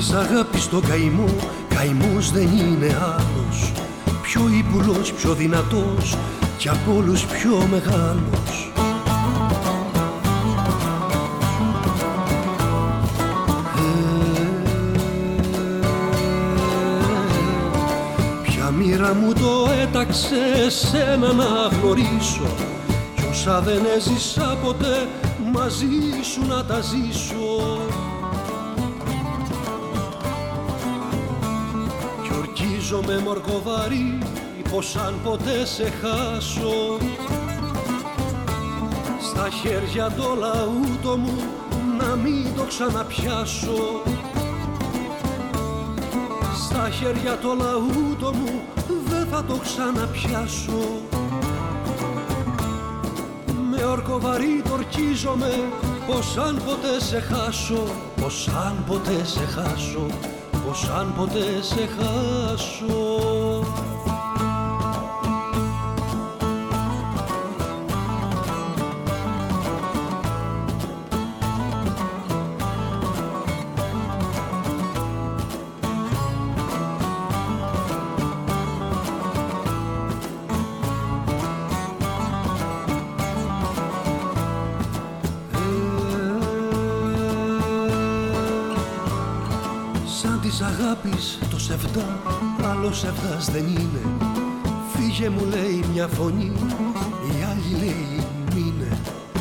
της αγάπης το καημό, καημός δεν είναι άλλος. Πιο ύπουλος, πιο δυνατός κι απ' όλους πιο μεγάλος. Ποια μοίρα μου το έταξε σένα να γνωρίσω, κι όσα δεν έζησα ποτέ μαζί σου να τα ζήσω. Κι ορκίζομαι μορκοβαρή πως αν ποτέ σε χάσω, στα χέρια το λαούτο μου να μην το ξαναπιάσω. Στα χέρια το λαούτο μου δεν θα το ξαναπιάσω. Με ορκοβαρή το ορκίζομαι πως αν ποτέ σε χάσω, πως αν ποτέ σε χάσω, πως αν ποτέ σε χάσω. Αγάπης το σεβδά, άλλο σεβδάς δεν είναι. Φύγε μου λέει μια φωνή, η άλλη λέει μείνε.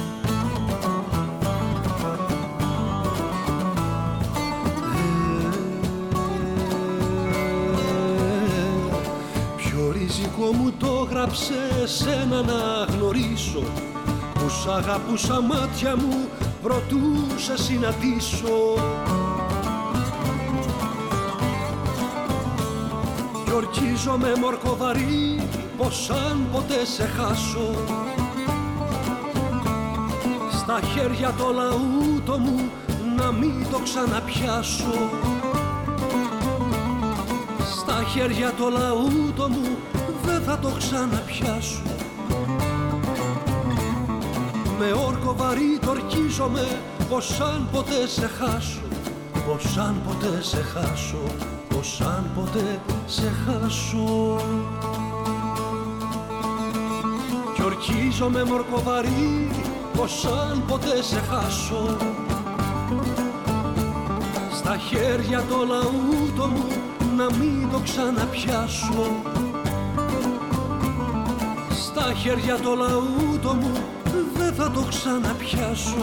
Ποιο ριζικό μου το γράψε σένα να γνωρίσω, που σ' αγαπούσα μάτια μου προτού σε συναντήσω. Κι ορκίζομαι μορκοβαρή πως αν ποτέ σε χάσω, στα χέρια το λαούτο μου να μην το ξαναπιάσω. Στα χέρια το λαούτο μου δεν θα το ξαναπιάσω. Με όρκο βαρύ το ορκίζομαι πως αν ποτέ σε χάσω, πως αν ποτέ σε χάσω, πως αν ποτέ σε χάσω. Κι ορκίζομαι μορκοβαρή πως αν ποτέ σε χάσω, στα χέρια το λαούτο μου να μην το ξαναπιάσω. Στα χέρια το λαούτο μου δεν θα το ξαναπιάσω.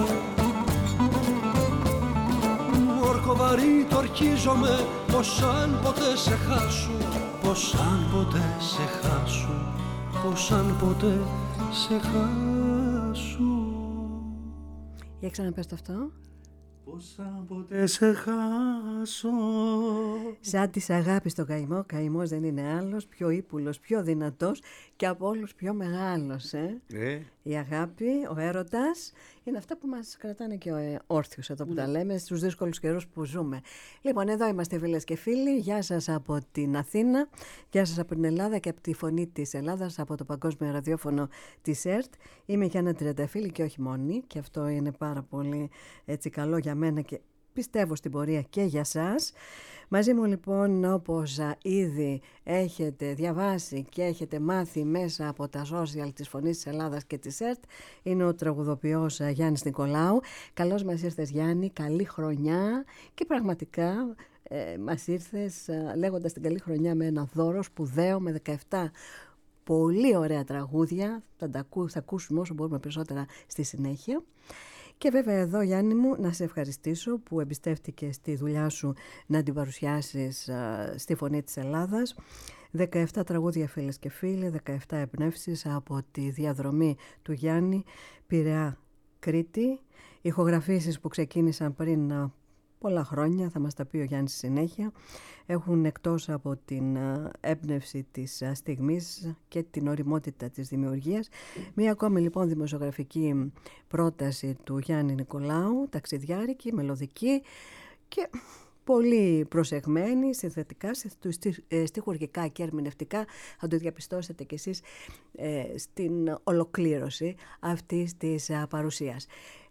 Μορκοβαρή το ορκίζομαι πως αν ποτέ σε χάσω, πως αν ποτέ σε χάσω, πως αν ποτέ σε χάσω. Για ξαναπες το αυτό. Πως αν ποτέ σε χάσω. Σαν της αγάπης το καημό, καημός δεν είναι άλλος, πιο ύπουλος, πιο δυνατός και από όλους πιο μεγάλος. Η αγάπη, ο έρωτας είναι αυτά που μας κρατάνε και όρθιους εδώ που τα λέμε στους δύσκολους καιρούς που ζούμε. Λοιπόν, εδώ είμαστε φίλες και φίλοι. Γεια σας από την Αθήνα, γεια σας από την Ελλάδα και από τη Φωνή της Ελλάδας, από το Παγκόσμιο Ραδιόφωνο της ΕΡΤ. Είμαι η Γιάννα Τριανταφύλλη και όχι μόνη, και αυτό είναι πάρα πολύ έτσι καλό για μένα και πιστεύω στην πορεία και για σας. Μαζί μου λοιπόν, όπως ήδη έχετε διαβάσει και έχετε μάθει μέσα από τα social της Φωνής της Ελλάδας και της ΕΡΤ, είναι ο τραγουδοποιός Γιάννης Νικολάου. Καλώς μας ήρθες Γιάννη, καλή χρονιά, και πραγματικά μας ήρθες λέγοντας την καλή χρονιά με ένα δώρο σπουδαίο με 17 πολύ ωραία τραγούδια. Θα ακούσουμε όσο μπορούμε περισσότερα στη συνέχεια. Και βέβαια εδώ Γιάννη μου να σε ευχαριστήσω που εμπιστεύτηκες τη δουλειά σου να την παρουσιάσεις στη Φωνή της Ελλάδας. 17 τραγούδια φίλες και φίλοι, 17 εμπνεύσεις από τη διαδρομή του Γιάννη, Πειραιά, Κρήτη. Ηχογραφήσεις που ξεκίνησαν πριν πολλά χρόνια, θα μας τα πει ο Γιάννης στη συνέχεια, έχουν εκτός από την έμπνευση της στιγμής και την ωριμότητα της δημιουργίας μία ακόμη λοιπόν δημοσιογραφική πρόταση του Γιάννη Νικολάου, ταξιδιάρικη, μελωδική και πολύ προσεγμένη, συνθετικά, στιχουργικά και ερμηνευτικά. Θα το διαπιστώσετε κι εσείς στην ολοκλήρωση αυτής της παρουσίας.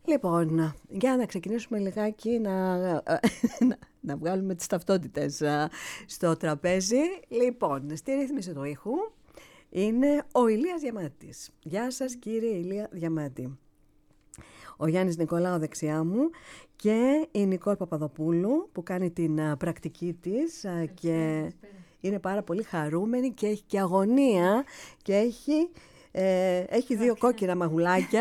Λοιπόν, για να ξεκινήσουμε λιγάκι να βγάλουμε τις ταυτότητες στο τραπέζι. Λοιπόν, στη ρύθμιση του ήχου είναι ο Ηλίας Διαμάτης. Γεια σας κύριε Ηλία Διαμάτη. Ο Γιάννης Νικολάου δεξιά μου και η Νικόλ Παπαδοπούλου που κάνει την πρακτική της και είναι πάρα πολύ χαρούμενη και έχει και αγωνία και έχει 2 κόκκινα μαγουλάκια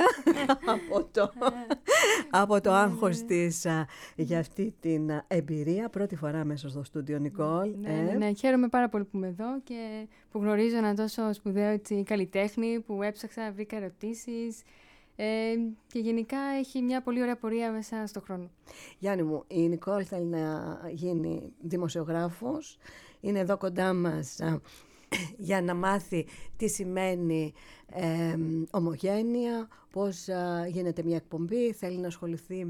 από το άγχος της για αυτή την εμπειρία. Πρώτη φορά μέσα στο στούντιο, Νικόλ. Ναι, χαίρομαι πάρα πολύ που είμαι εδώ και που γνωρίζω ένα τόσο σπουδαίο καλλιτέχνη που έψαξα, βρήκα ερωτήσεις και γενικά έχει μια πολύ ωραία πορεία μέσα στον χρόνο. Γιάννη μου, η Νικόλ θέλει να γίνει δημοσιογράφος. Είναι εδώ κοντά μας για να μάθει τι σημαίνει ομογένεια, πώς γίνεται μια εκπομπή, θέλει να ασχοληθεί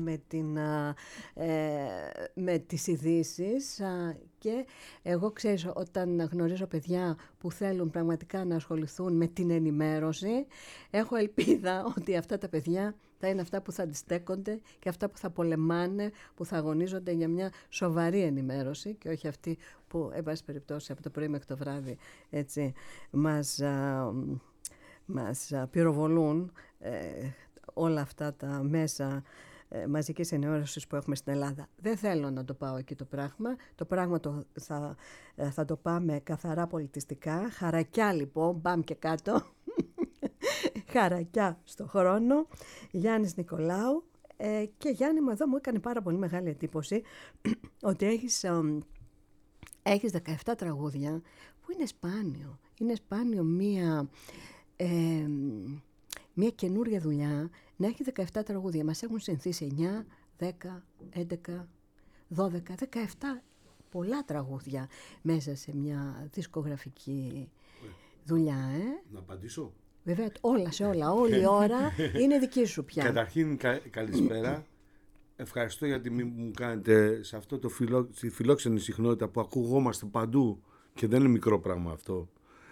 με τις ειδήσεις και εγώ ξέρω όταν γνωρίζω παιδιά που θέλουν πραγματικά να ασχοληθούν με την ενημέρωση, έχω ελπίδα ότι αυτά τα παιδιά θα είναι αυτά που θα αντιστέκονται και αυτά που θα πολεμάνε, που θα αγωνίζονται για μια σοβαρή ενημέρωση και όχι αυτή που, εν πάση περιπτώσει, από το πρωί μέχρι το βράδυ έτσι, μας πυροβολούν όλα αυτά τα μέσα μαζικής ενημέρωσης που έχουμε στην Ελλάδα. Δεν θέλω να το πάω εκεί το πράγμα. Το πράγμα θα το πάμε καθαρά πολιτιστικά. Χαρακιά λοιπόν, μπαμ και κάτω. Χαρακιά στο χρόνο. Γιάννης Νικολάου. Και Γιάννη μου, εδώ μου έκανε πάρα πολύ μεγάλη εντύπωση ότι έχεις 17 τραγούδια που είναι σπάνιο. Είναι σπάνιο μια καινούργια δουλειά να έχει 17 τραγούδια. Μας έχουν συνηθίσει 9, 10, 11, 12, 17 πολλά τραγούδια μέσα σε μια δισκογραφική δουλειά. Να απαντήσω. Βέβαια, όλα σε όλα, όλη η ώρα είναι δική σου πια. Καταρχήν, καλησπέρα. Ευχαριστώ γιατί μου κάνετε σε αυτό τη φιλόξενη συχνότητα που ακουγόμαστε παντού και δεν είναι μικρό πράγμα αυτό.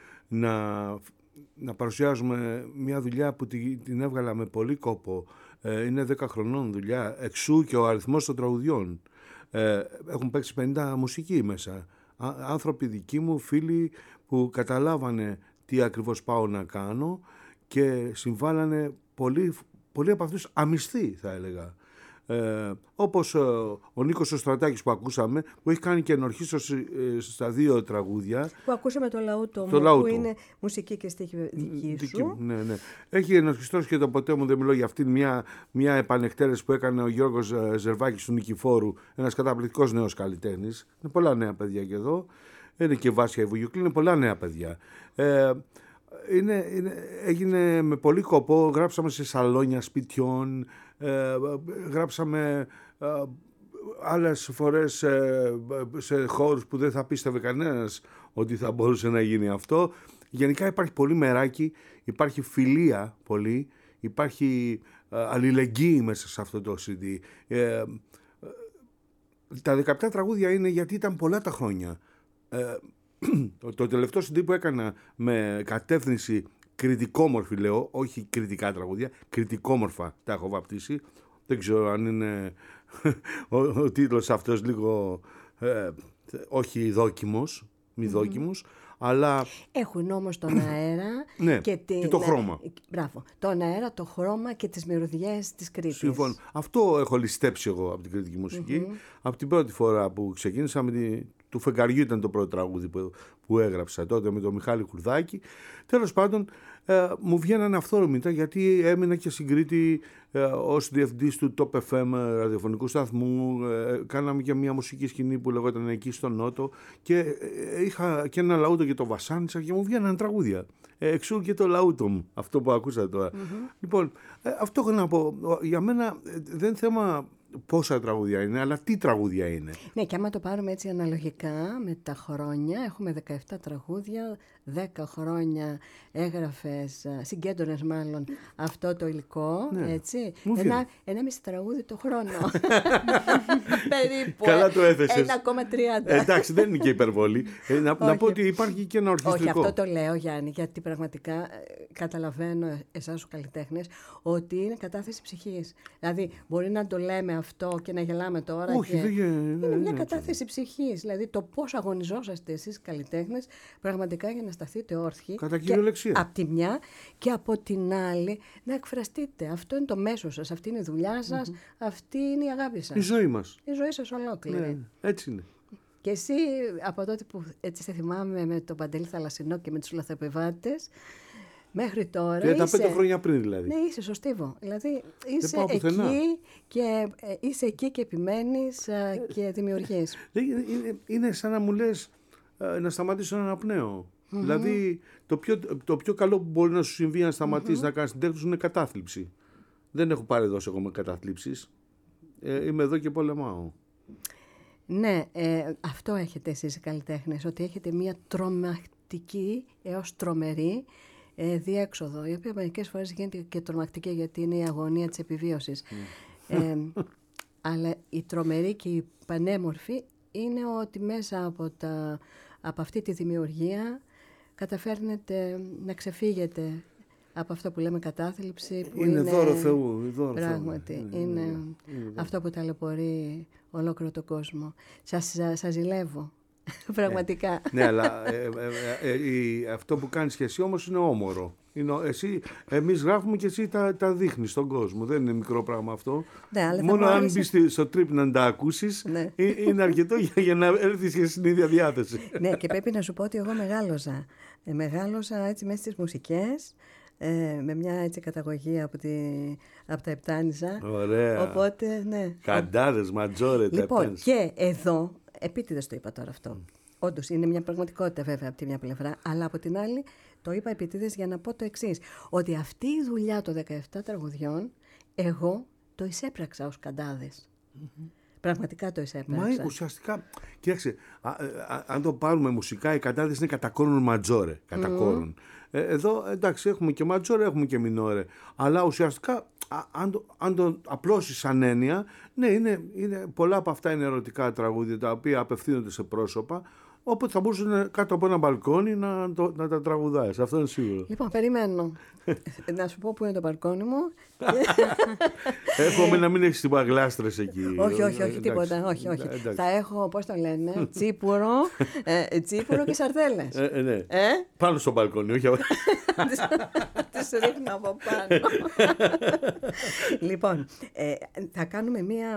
Να παρουσιάζουμε μια δουλειά που την έβγαλα με πολύ κόπο. Είναι 10 χρονών δουλειά, εξού και ο αριθμός των τραγουδιών. Έχουν παίξει 50 μουσικοί μέσα. Άνθρωποι δικοί μου, φίλοι που καταλάβανε τι ακριβώς πάω να κάνω και συμβάλλανε πολλοί από αυτούς αμυστοί, θα έλεγα. Όπως ο Νίκος ο Στρατάκης που ακούσαμε, που έχει κάνει και ενορχήστρωση στα 2 τραγούδια. Που ακούσαμε το Λαούτο που είναι μουσική και στίχη δική σου. Ναι. Έχει ενορχήστρωση και το ποτέ μου δεν μιλώ για αυτήν μια επανεκτέλεση που έκανε ο Γιώργος Ζερβάκης του Νικηφόρου, ένας καταπληκτικός νέος καλλιτέχνης. Είναι πολλά νέα παιδιά και εδώ. Είναι και η Βάσια η Βουγιουκλή, είναι πολλά νέα παιδιά. Έγινε με πολύ κόπο, γράψαμε σε σαλόνια σπιτιών, γράψαμε άλλες φορές σε χώρους που δεν θα πίστευε κανένας ότι θα μπορούσε να γίνει αυτό. Γενικά υπάρχει πολύ μεράκι, υπάρχει φιλία πολύ, υπάρχει αλληλεγγύη μέσα σε αυτό το CD. Τα 17 τραγούδια είναι γιατί ήταν πολλά τα χρόνια. Το τελευταίο CD που έκανα με κατεύθυνση κριτικόμορφη, λέω, όχι κριτικά τραγούδια, κριτικόμορφα τα έχω βαπτίσει. Δεν ξέρω αν είναι ο τίτλος αυτός λίγο όχι δόκιμος, μη δόκιμος, αλλά... Έχουν όμως τον αέρα ναι, και το χρώμα. Μπράβο, τον αέρα, το χρώμα και τις μυρωδιές της Κρήτης. Συμφωνώ. Αυτό έχω ληστέψει εγώ από την κριτική μουσική. Από την πρώτη φορά που ξεκίνησα του Φεγγαριού ήταν το πρώτο τραγούδι που έγραψα τότε με τον Μιχάλη Κουρδάκη. Τέλος πάντων, μου βγαίνανε αυθόρμητα γιατί έμεινα και στην Κρήτη ως διευθυντής του Top FM ραδιοφωνικού σταθμού. Κάναμε και μια μουσική σκηνή που λεγόταν εκεί στο Νότο και είχα και ένα λαούτο και το βασάνισα και μου βγαίνανε τραγούδια. Εξού και το λαούτο μου, αυτό που ακούσατε τώρα. Λοιπόν, αυτό έχω να πω. Για μένα δεν είναι θέμα πόσα τραγούδια είναι, αλλά τι τραγούδια είναι. Ναι, και άμα το πάρουμε έτσι αναλογικά με τα χρόνια, έχουμε 17 τραγούδια, 10 χρόνια έγραφες, συγκέντρωνες μάλλον αυτό το υλικό, έτσι. 1,5 τραγούδι το χρόνο. Περίπου. Καλά το έθεσες. 1,30. Εντάξει, δεν είναι και υπερβολή. Να πω ότι υπάρχει και ένα ορχιστρικό. Όχι, αυτό το λέω, Γιάννη, γιατί πραγματικά καταλαβαίνω εσάς τους καλλιτέχνες ότι είναι κατάθεση ψυχής. Δηλαδή, μπορεί να το λέμε αυτό και να γελάμε τώρα. Όχι, είναι μια κατάθεση ψυχής. Δηλαδή, το πώς αγωνιζόσαστε εσείς καλλιτέχνες πραγματικά για να σταθείτε όρθιοι. Κατά κυριολεξία. Από τη μια και από την άλλη να εκφραστείτε. Αυτό είναι το μέσο σας, αυτή είναι η δουλειά σας, αυτή είναι η αγάπη σας. Η ζωή μας. Η ζωή σας ολόκληρη. Ναι, έτσι είναι. Και εσύ από τότε που έτσι σε θυμάμαι με τον Παντελή Θαλασσινό και με τους λαθρεπιβάτες, μέχρι τώρα 35 χρόνια πριν δηλαδή. Ναι, είσαι στο Στίβο. Δηλαδή είσαι εκεί και επιμένεις και δημιουργείς. Είναι σαν να μου λες να σταματήσω ένα αναπνέω. Δηλαδή το πιο καλό που μπορεί να σου συμβεί να σταματήσεις να κάνεις την τέχνη σου είναι κατάθλιψη. Δεν έχω πάρει δώσει εγώ με καταθλίψεις. Είμαι εδώ και πολεμάω. Ναι, αυτό έχετε εσείς οι καλλιτέχνες, ότι έχετε μια τρομακτική έως τρομερή διέξοδο, η οποία μερικές φορές γίνεται και τρομακτική γιατί είναι η αγωνία της επιβίωσης. Αλλά η τρομερή και η πανέμορφη είναι ότι μέσα από αυτή τη δημιουργία καταφέρνετε να ξεφύγετε από αυτό που λέμε κατάθλιψη. Που είναι δώρο Θεού. Πράγματι, είναι αυτό που ταλαιπωρεί ολόκληρο τον κόσμο. Σας ζηλεύω. Πραγματικά. Ναι, αλλά αυτό που κάνεις και εσύ όμως είναι όμορο. Εμείς γράφουμε και εσύ τα δείχνεις στον κόσμο. Δεν είναι μικρό πράγμα αυτό. Ναι, μόνο αν μπεις στο τρίπ να τα ακούσεις, είναι αρκετό για να έρθεις και στην ίδια διάθεση. Ναι, και πρέπει να σου πω ότι εγώ μεγάλωσα έτσι μέσα στις μουσικές, με μια έτσι καταγωγή από τα Επτάνησα. Ωραία. Οπότε, ναι. Καντάδες, ματζόρε, τα λοιπόν, Επτάνησα. και εδώ, επίτηδες το είπα τώρα αυτό. Όντως, είναι μια πραγματικότητα βέβαια από τη μια πλευρά, αλλά από την άλλη το είπα επίτηδες για να πω το εξής. Ότι αυτή η δουλειά των 17 τραγουδιών, εγώ το εισέπραξα ως Καντάδες. Πραγματικά το εισέπραξα. Μα ουσιαστικά, κοίταξε, αν το πάρουμε μουσικά, οι Καντάδες είναι κατά κόρον ματζόρε. Κατά κόρον. Εδώ, εντάξει, έχουμε και ματζόρε, έχουμε και μινόρε. Αλλά ουσιαστικά, αν το απλώσεις σαν έννοια, ναι, είναι, πολλά από αυτά είναι ερωτικά τραγούδια, τα οποία απευθύνονται σε πρόσωπα, όποτε θα μπορούσε κάτω από ένα μπαλκόνι να τα τραγουδάεις. Αυτό είναι σίγουρο. Λοιπόν, περιμένω. Να σου πω που είναι το μπαλκόνι μου. Εύχομαι να μην έχεις παγλάστρες εκεί. Όχι, τίποτα. Όχι. Θα έχω, πώς το λένε, τσίπουρο και σαρδέλες. Ναι. Πάνω στο μπαλκόνι, όχι. Τις ρίχνω από πάνω. Λοιπόν, θα κάνουμε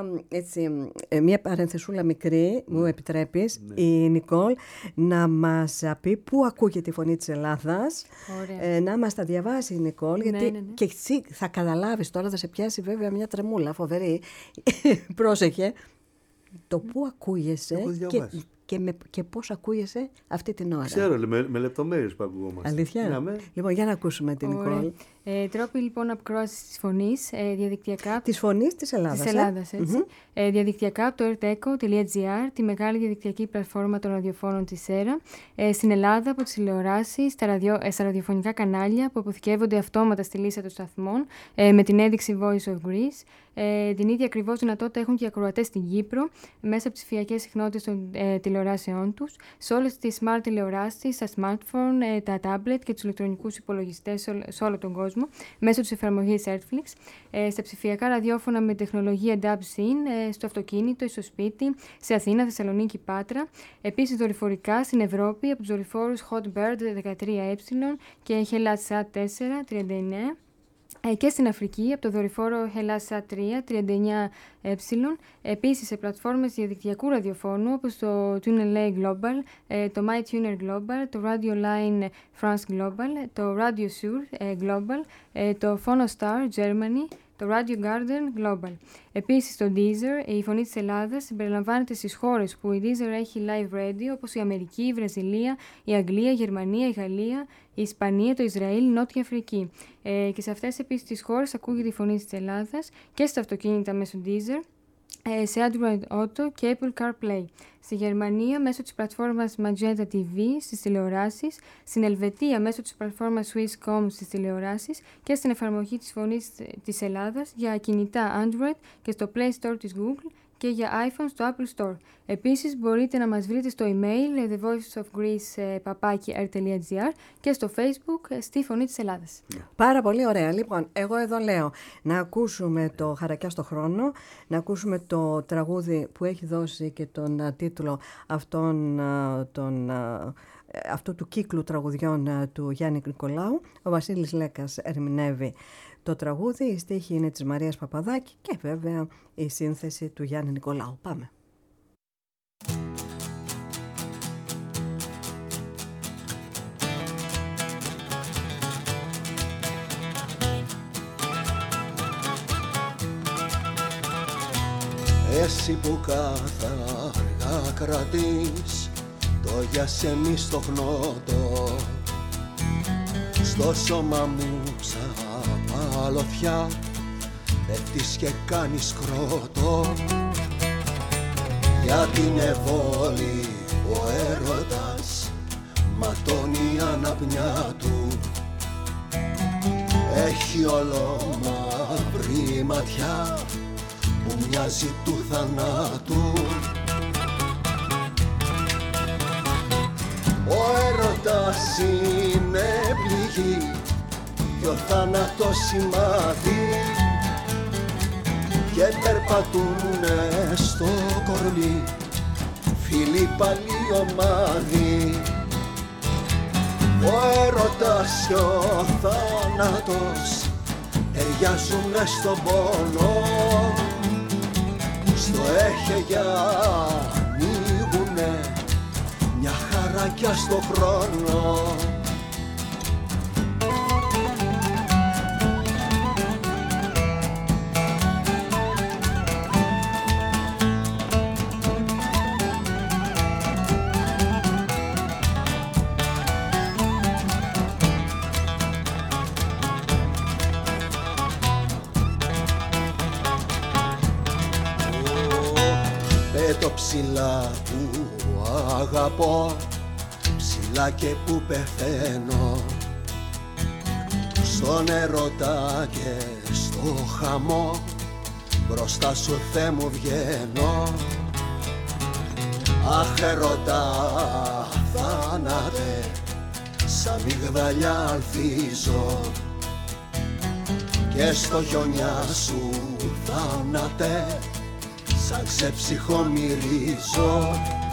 μία παρενθεσούλα μικρή, μου επιτρέπεις, η Νικόλ, να μας πει πού ακούγεται η φωνή της Ελλάδας. Να μας τα διαβάσει η Νικόλ, γιατί και εσύ θα καταλάβεις τώρα, θα σε πιάσει βέβαια μια τρεμούλα φοβερή. Πρόσεχε το πού ακούγεσαι και πώς ακούγεσαι αυτή την ώρα. Ξέρω, με λεπτομέρειες που ακουγόμαστε. Αλήθεια. Λοιπόν, για να ακούσουμε την Νικόλ. Τρόποι λοιπόν ακρόασης της φωνής διαδικτυακά. Της φωνής της Ελλάδας. Της Ελλάδας, έτσι. Διαδικτυακά από το erteco.gr, τη μεγάλη διαδικτυακή πλατφόρμα των ραδιοφώνων της ΕΡΑ. Στην Ελλάδα από τις τηλεοράσεις, στα ραδιοφωνικά κανάλια που αποθηκεύονται αυτόματα στη λίστα των σταθμών με την ένδειξη Voice of Greece. Την ίδια ακριβώς δυνατότητα έχουν και οι ακροατές στην Κύπρο μέσα από ψηφιακές συχνότητες των τηλεοράσεών τους, σε όλες τις smart τηλεοράσεις, τα smartphone, τα tablet και τους ηλεκτρονικούς υπολογιστές σε όλο τον κόσμο, μέσω της εφαρμογής Netflix, στα ψηφιακά ραδιόφωνα με τεχνολογία DAB-SYN, στο αυτοκίνητο, στο σπίτι, σε Αθήνα, Θεσσαλονίκη, Πάτρα. Επίσης δορυφορικά στην Ευρώπη από τους δορυφόρους Hotbird 13E και HellatSat 439. Και στην Αφρική από το δορυφόρο HellatSat 3 39E. Επίσης σε πλατφόρμες διαδικτυακού ραδιοφώνου όπως το TuneLA Global, το MyTuner Global, το Radio Line France Global, το Radio Sur Global, το Phonostar Germany, το Radio Garden Global. Επίσης στο Deezer, η φωνή της Ελλάδας συμπεριλαμβάνεται στις χώρες που η Deezer έχει live radio, όπως η Αμερική, η Βραζιλία, η Αγγλία, η Γερμανία, η Γαλλία, η Ισπανία, το Ισραήλ, η Νότια Αφρική. Και σε αυτές επίσης τις χώρες ακούγεται η φωνή της Ελλάδας και στα αυτοκίνητα μέσω Deezer. σε Android Auto και Apple CarPlay. Στη Γερμανία μέσω της πλατφόρμας Magenta TV στις τηλεοράσεις, στην Ελβετία μέσω της πλατφόρμας Swisscom στις τηλεοράσεις και στην εφαρμογή της Φωνής της Ελλάδας για κινητά Android και στο Play Store της Google και για iPhone στο Apple Store. Επίσης μπορείτε να μας βρείτε στο email thevoiceofgreece@rtl.gr και στο Facebook στη Φωνή της Ελλάδας. Πάρα πολύ ωραία. Λοιπόν, εγώ εδώ λέω να ακούσουμε το Χαρακιά στο χρόνο, να ακούσουμε το τραγούδι που έχει δώσει και τον τίτλο αυτού του κύκλου τραγουδιών του Γιάννη Νικολάου. Ο Βασίλης Λέκας ερμηνεύει το τραγούδι, η στίχη είναι της Μαρίας Παπαδάκη και βέβαια η σύνθεση του Γιάννη Νικολάου. Πάμε. Εσύ που καθαρά κρατείς το για σεμί στο χνότο, στο σώμα μου σαν παλωθιά πέφτεις και κάνεις κρότο. Για την Ευόλη ο έρωτας ματώνει η αναπνιά του, έχει ολομαύρη ματιά που μοιάζει του θανάτου. Ο έρωτας είναι πληγή κι ο θάνατος σημάδι και περπατούνε στο κορμί φίλοι παλιωμάδι. Ο έρωτας και ο θάνατος ταιριάζουνε στον πόνο, στο έχε για ανοίγουνε μια χαράκια στο χρόνο. Πέτω ψηλά που αγαπώ, ψηλά και που πεθαίνω, στον έρωτα και στο χαμό, μπροστά σου Θεέ μου βγαίνω. Αχ έρωτα θάνατε, σαν μυγδαλιά αλθίζω και στο χιονιά σου θάνατε, σαν ξεψυχό μυρίζω.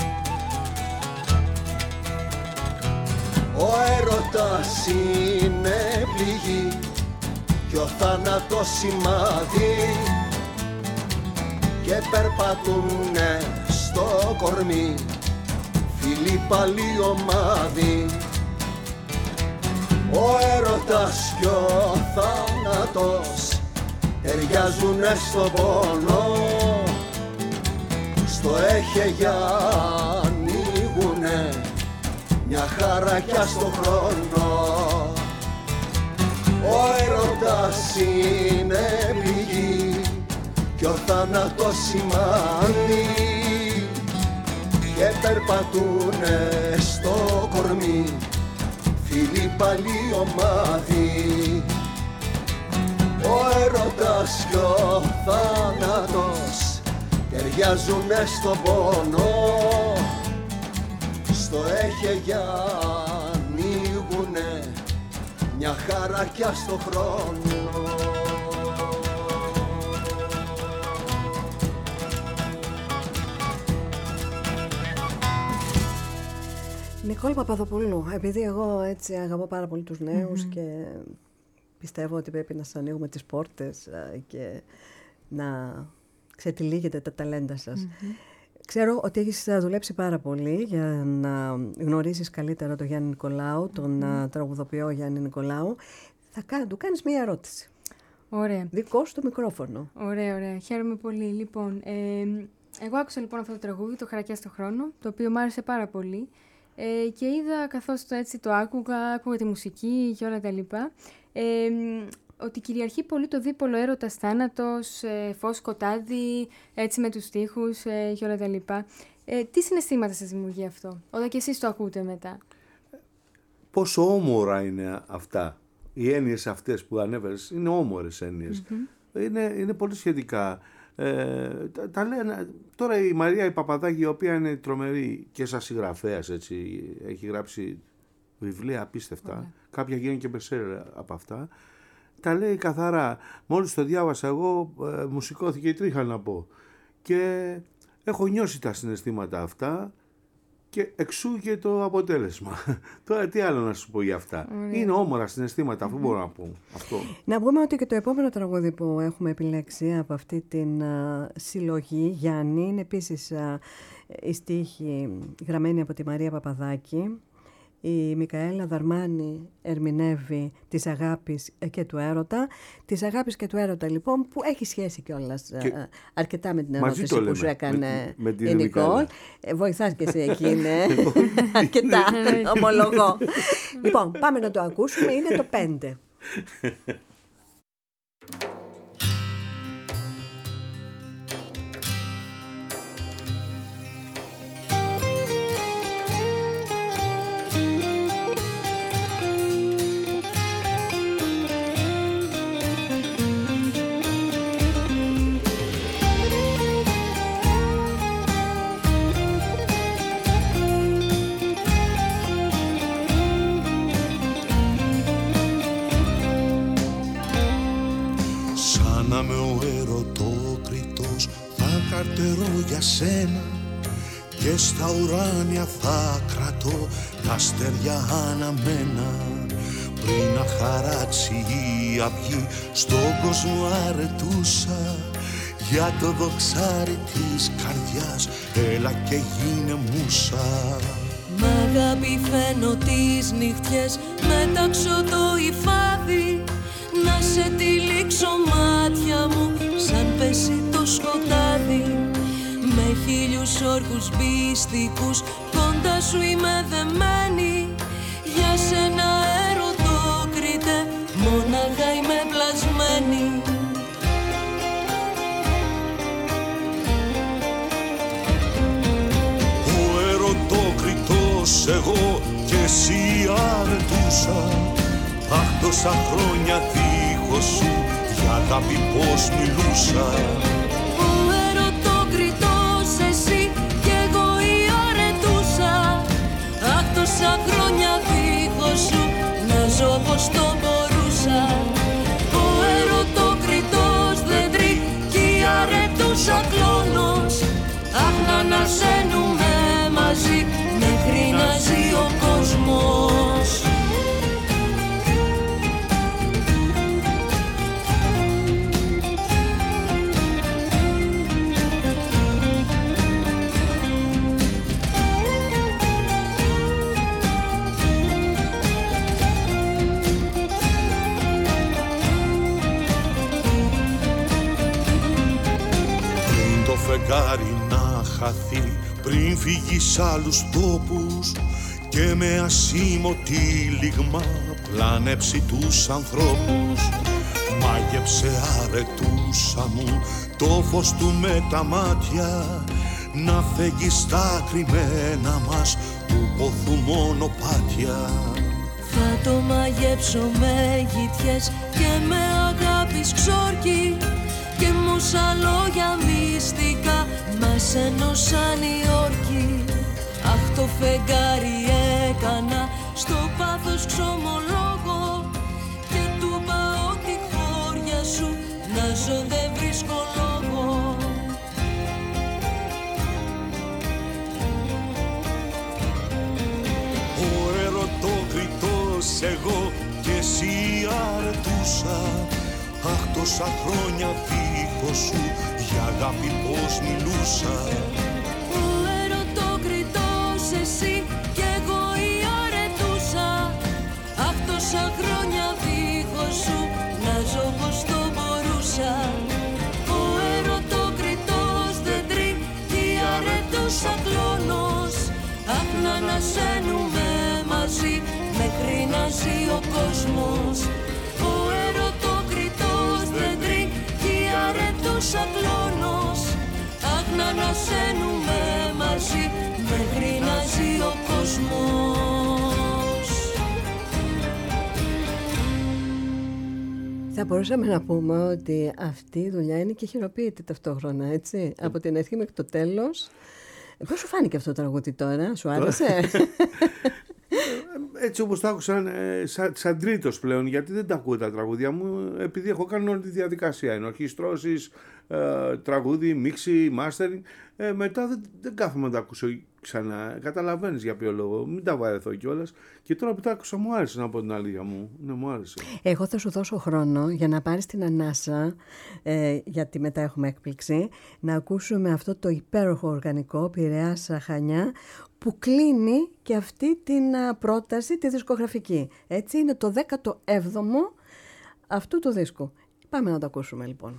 Ο έρωτας είναι πληγή κι ο θάνατος σημάδι και περπατούνε στο κορμί φίλοι παλιωμάδι. Ο έρωτας κι ο θάνατος ταιριάζουνε στον πόνο, στο έχε για ανοίγουνε μια χαρακιά στο χρόνο. Ο έρωτας είναι πληγή κι ο θάνατος σημάδι και περπατούνε στο κορμί φίλοι παλιωμάδι. Ο έρωτας κι ο θάνατος ταιριάζουνε στον πόνο, στο έχε για ανοίγουνε μια χαρακιά στο χρόνο. Νικόλ Παπαδοπούλου, επειδή εγώ έτσι αγαπώ πάρα πολύ τους νέους και πιστεύω ότι πρέπει να σας ανοίγουμε τις πόρτες και να ξετυλίγετε τα ταλέντα σας. Ξέρω ότι έχεις δουλέψει πάρα πολύ για να γνωρίσεις καλύτερα τον Γιάννη Νικολάου, τον τραγουδοποιό Γιάννη Νικολάου. Του κάνεις μία ερώτηση. Ωραία. Δικό σου το μικρόφωνο. Ωραία, ωραία. Χαίρομαι πολύ. Λοιπόν, εγώ άκουσα λοιπόν αυτό το τραγούδι, το Χαρακιά στο χρόνο, το οποίο μου άρεσε πάρα πολύ. Και είδα καθώς το άκουγα τη μουσική και όλα τα λοιπά. ότι κυριαρχεί πολύ το δίπολο έρωτας θάνατος, φως σκοτάδι, έτσι με τους στίχους και όλα τα λοιπά. Τι συναισθήματα σας δημιουργεί αυτό, όταν και εσείς το ακούτε μετά? Πόσο όμορα είναι αυτά. Οι έννοιες αυτές που ανέφερες είναι όμορες έννοιες. Είναι πολύ σχετικά. Τα λένε, τώρα η Μαρία η Παπαδάκη, η οποία είναι τρομερή και σαν συγγραφέας, έτσι, έχει γράψει βιβλία απίστευτα, κάποια γίνουν και μπεσέλερ από αυτά, τα λέει καθαρά. Μόλις το διάβασα εγώ, μου σηκώθηκε η τρίχα να πω, και έχω νιώσει τα συναισθήματα αυτά και εξού και το αποτέλεσμα. Τώρα τι άλλο να σου πω για αυτά. Είναι όμορα συναισθήματα, αφού μπορώ να πω αυτό. Να πούμε ότι και το επόμενο τραγούδι που έχουμε επιλέξει από αυτή την συλλογή, Γιάννη, είναι επίσης η στίχη γραμμένη από τη Μαρία Παπαδάκη. Η Μικαέλα Δαρμάνη ερμηνεύει της αγάπης και του έρωτα. Της αγάπης και του έρωτα, λοιπόν, που έχει σχέση κιόλας αρκετά με την ερώτηση που σου έκανε η Νικόλ. Βοηθάς και εσύ εκεί, είναι αρκετά, ομολογώ. Λοιπόν, πάμε να το ακούσουμε, είναι το 5. Για σένα και στα ουράνια θα κρατώ τα αστέρια αναμένα, πριν να χαράξει η αυγή στον κόσμο αρετούσα, για το δοξάρι της καρδιάς έλα και γίνε μουσα. Μ' αγάπη φαίνω τις νυχτιές, μετάξω το υφάδι, να σε τυλίξω μάτια μου σαν πέσει το σκοτάδι. Με χίλιους όρκους μπιστικούς κοντά σου είμαι δεμένη, για σένα ερωτόκριτε μόναχα είμαι πλασμένη. Ο ερωτόκριτος εγώ και εσύ αρετούσα, αχ τόσα χρόνια δίχως σου για αγάπη πως μιλούσα. Τόσα χρόνια δίχως σου να ζω πως το μπορούσα. Ο ερωτόκριτος δεν τρίκει αρετούσα κλόνος, αχ να ανασένουμε μαζί μέχρι να ζει ο κόσμος. Φεγγάρι να χαθεί πριν φύγει σ' άλλους τόπους και με ασήμωτη λιγμά πλανέψει τους ανθρώπους. Μάγεψε αρετούσα μου το φως του με τα μάτια, να φέγγει στα κρυμμένα μας του πόθου μονοπάτια. Θα το μαγέψω με γητιές και με αγάπης ξόρκι, και μουσα λόγια μυστικά μας ενώσαν οι όρκοι. Αχ το φεγγάρι έκανα στο πάθος ξομολόγο, και του είπα ότι χώρια σου να ζω δεν βρίσκω λόγο. Ο ερωτόκριτος εγώ και εσύ αρετούσα, αχ τόσα χρόνια δίχως σου για αγάπη πως μιλούσα. Ο ερωτόκριτος εσύ κι εγώ η αρετούσα, αχ τόσα χρόνια δίχως σου να ζω πως το μπορούσα. Ο ερωτόκριτος δεν τρίκει αρετούσα κλόνος, αχ να ανασένουμε μαζί μέχρι να ζει ο κόσμος. Ο ερωτόκριτος δέντροι κι η αρετός ακλόνος. Αχ, να ανασένουμε μαζί μέχρι να ζει ο κόσμος. Θα μπορούσαμε να πούμε ότι αυτή η δουλειά είναι και χειροποίητη ταυτόχρονα, έτσι, από την αρχή μέχρι το τέλος. Πώς σου φάνηκε αυτό το τραγούδι τώρα, σου άρεσε? Έτσι όπως το άκουσα σαν τρίτος πλέον, γιατί δεν τα ακούω τα τραγούδια μου, επειδή έχω κάνει όλη τη διαδικασία, ενορχιστρώσεις, τραγούδι, μίξη, mastering, μετά δεν κάθομαι να τα ακούσω ξανά. Καταλαβαίνεις για ποιο λόγο, μην τα βαρεθώ κιόλας. Και τώρα που τα άκουσα μου άρεσε, να πω την αλήθεια μου. Ναι, μου άρεσε. Εγώ θα σου δώσω χρόνο για να πάρεις την ανάσα, γιατί μετά έχουμε έκπληξη, να ακούσουμε αυτό το υπέροχο οργανικό Πειραιάς Χανιά, που κλείνει και αυτή την πρόταση τη δισκογραφική. Έτσι, είναι το 17ο αυτού του δίσκου. Πάμε να το ακούσουμε λοιπόν.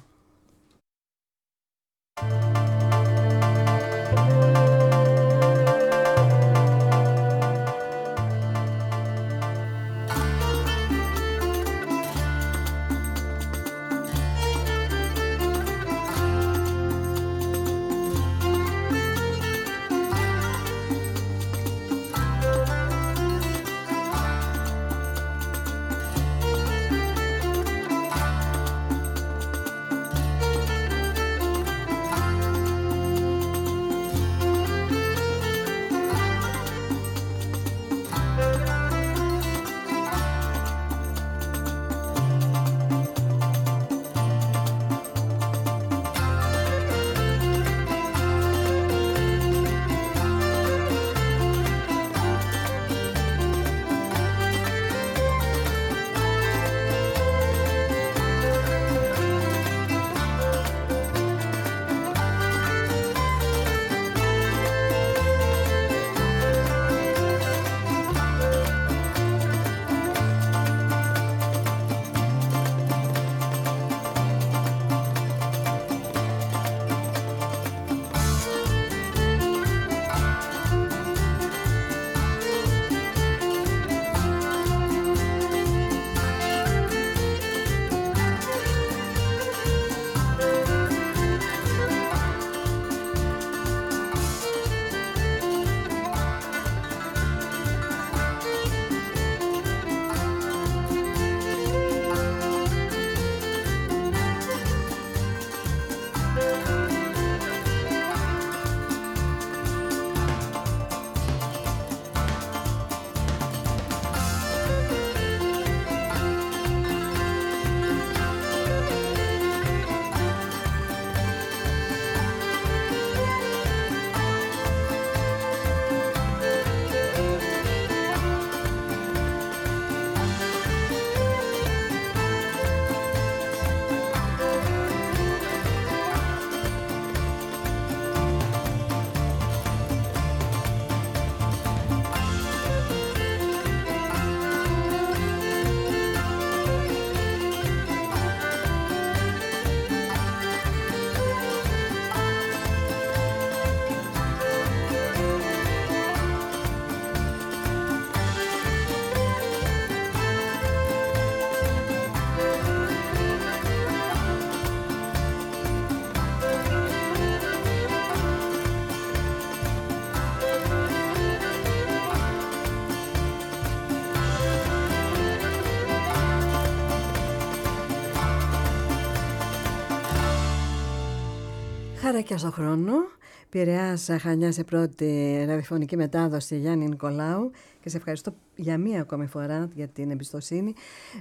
Χαράκια στο χρόνο. Πειραιάς Χανιά σε πρώτη ραδιοφωνική μετάδοση, Γιάννη Νικολάου, και σε ευχαριστώ για μία ακόμη φορά για την εμπιστοσύνη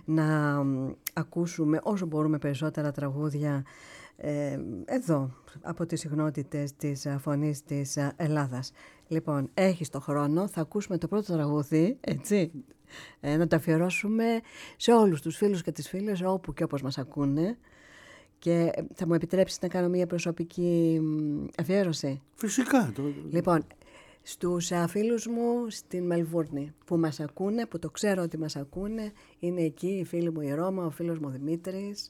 να ακούσουμε όσο μπορούμε περισσότερα τραγούδια εδώ από τις συχνότητες της φωνής της Ελλάδας. Λοιπόν, έχεις το χρόνο, θα ακούσουμε το πρώτο τραγούδι, έτσι, να το αφιερώσουμε σε όλους τους φίλους και τις φίλες όπου και όπως μας ακούνε. Και θα μου επιτρέψεις να κάνω μια προσωπική αφιέρωση? Φυσικά. Λοιπόν, στους φίλους μου στην Μελβούρνη που μας ακούνε, που το ξέρω ότι μας ακούνε, είναι εκεί η φίλη μου η Ρώμα, ο φίλος μου ο Δημήτρης,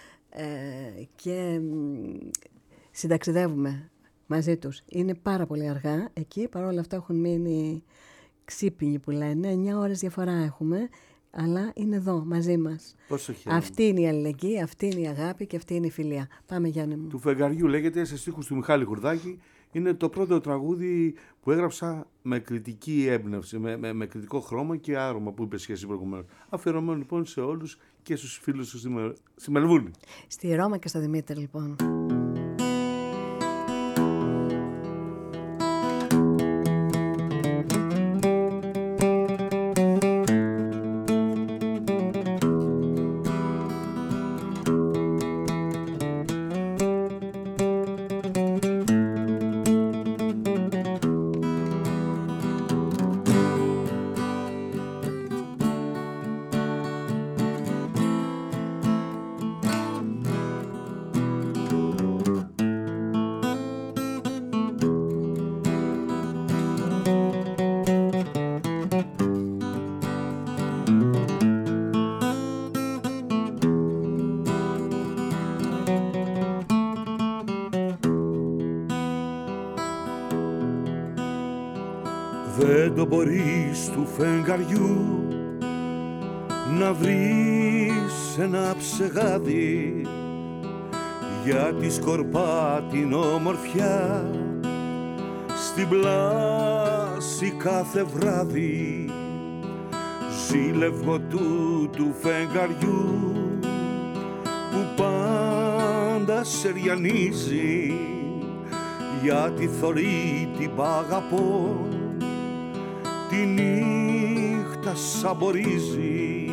και συνταξιδεύουμε μαζί τους. Είναι πάρα πολύ αργά εκεί, παρόλα αυτά έχουν μείνει ξύπνοι που λένε, 9 ώρες διαφορά έχουμε. αλλά είναι εδώ μαζί μας. Αυτή είναι η αλληλεγγύη, αυτή είναι η αγάπη και αυτή είναι η φιλία. Πάμε, Γιάννη μου. Του Φεγγαριού λέγεται, σε στίχους του Μιχάλη Χουρδάκη. Είναι το πρώτο τραγούδι που έγραψα με κριτική έμπνευση, με κριτικό χρώμα και άρωμα που είπες και εσύ προηγουμένως. Αφιερωμένο λοιπόν σε όλους και στους φίλους του στη Μελβούρνη. Στη Ρώμα και στο Δημήτρη λοιπόν. Δεν το μπορείς του φεγγαριού να βρεις ένα ψεγάδι, γιατί σκορπά την ομορφιά στην πλάση κάθε βράδυ. Ζήλευω του φεγγαριού που πάντα σε ριανίζει, γιατί θωρεί την παγαπώ τη νύχτα σαμπορίζει.